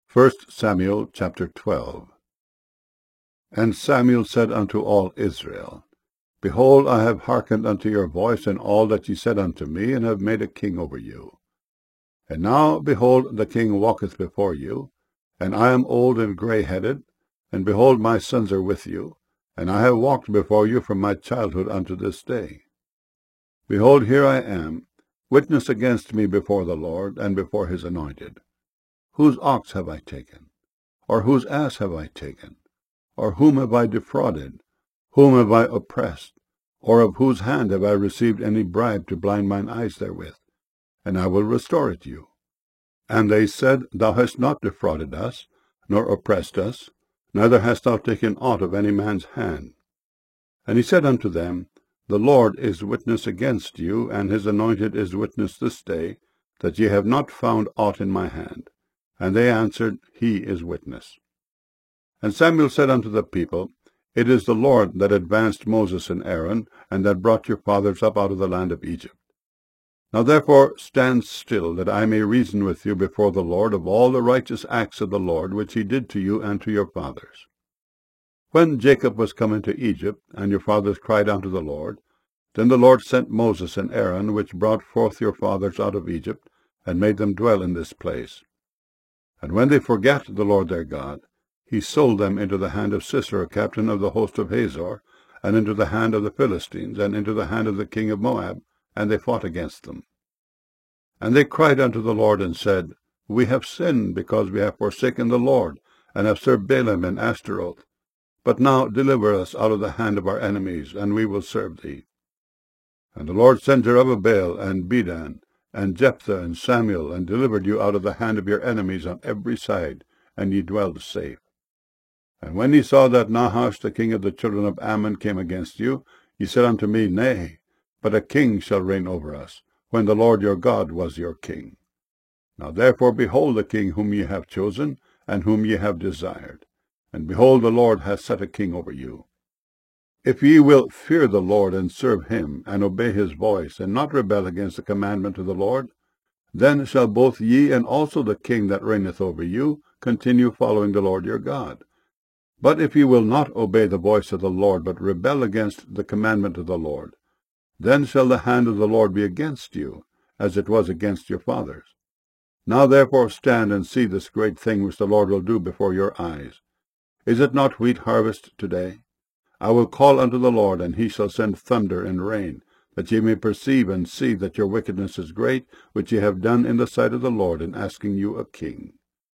1 Samuel chapter 12. And Samuel said unto all Israel, Behold, I have hearkened unto your voice in all that ye said unto me, and have made a king over you. And now, behold, the king walketh before you, and I am old and grey-headed, and behold, my sons are with you, and I have walked before you from my childhood unto this day. Behold, here I am, witness against me before the Lord, and before his anointed. Whose ox have I taken? Or whose ass have I taken? Or whom have I defrauded? Whom have I oppressed? Or of whose hand have I received any bribe to blind mine eyes therewith? And I will restore it you. And they said, Thou hast not defrauded us, nor oppressed us, neither hast thou taken aught of any man's hand. And he said unto them, The Lord is witness against you, and his anointed is witness this day, that ye have not found aught in my hand. And they answered, He is witness. And Samuel said unto the people, It is the Lord that advanced Moses and Aaron, and that brought your fathers up out of the land of Egypt. Now therefore stand still, that I may reason with you before the Lord of all the righteous acts of the Lord, which he did to you and to your fathers. When Jacob was come into Egypt, and your fathers cried unto the Lord, then the Lord sent Moses and Aaron, which brought forth your fathers out of Egypt, and made them dwell in this place. And when they forgat the Lord their God, he sold them into the hand of Sisera, captain of the host of Hazor, and into the hand of the Philistines, and into the hand of the king of Moab, and they fought against them. And they cried unto the Lord, and said, We have sinned, because we have forsaken the Lord, and have served Balaam and Ashtaroth. But now deliver us out of the hand of our enemies, and we will serve thee. And the Lord sent Jerubbaal, and Bedan, and Jephthah, and Samuel, and delivered you out of the hand of your enemies on every side, and ye dwelled safe. And when ye saw that Nahash the king of the children of Ammon came against you, ye said unto me, Nay, but a king shall reign over us, when the Lord your God was your king. Now therefore behold the king whom ye have chosen, and whom ye have desired. And behold, the Lord hath set a king over you. If ye will fear the Lord, and serve him, and obey his voice, and not rebel against the commandment of the Lord, then shall both ye and also the king that reigneth over you continue following the Lord your God. But if ye will not obey the voice of the Lord, but rebel against the commandment of the Lord, then shall the hand of the Lord be against you, as it was against your fathers. Now therefore stand and see this great thing which the Lord will do before your eyes. Is it not wheat harvest today? I will call unto the Lord, and he shall send thunder and rain, that ye may perceive and see that your wickedness is great, which ye have done in the sight of the Lord, in asking you a king.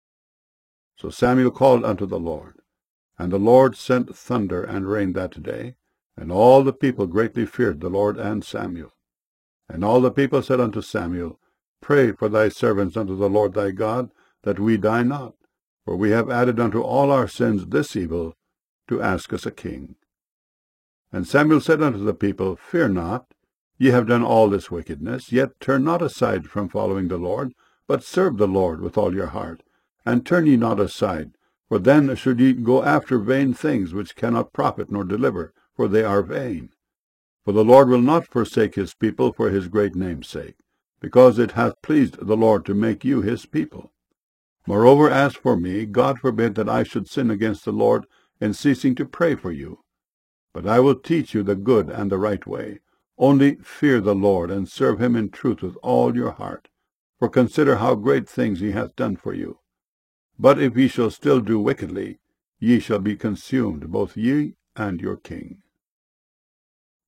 So Samuel called unto the Lord, and the Lord sent thunder and rain that day, and all the people greatly feared the Lord and Samuel. And all the people said unto Samuel, Pray for thy servants unto the Lord thy God, that we die not, for we have added unto all our sins this evil, to ask us a king. And Samuel said unto the people, Fear not, ye have done all this wickedness, yet turn not aside from following the Lord, but serve the Lord with all your heart, and turn ye not aside, for then should ye go after vain things which cannot profit nor deliver, for they are vain. For the Lord will not forsake his people for his great name's sake, because it hath pleased the Lord to make you his people. Moreover, as for me, God forbid that I should sin against the Lord in ceasing to pray for you. But I will teach you the good and the right way. Only fear the Lord, and serve him in truth with all your heart. For consider how great things he hath done for you. But if ye shall still do wickedly, ye shall be consumed, both ye and your king.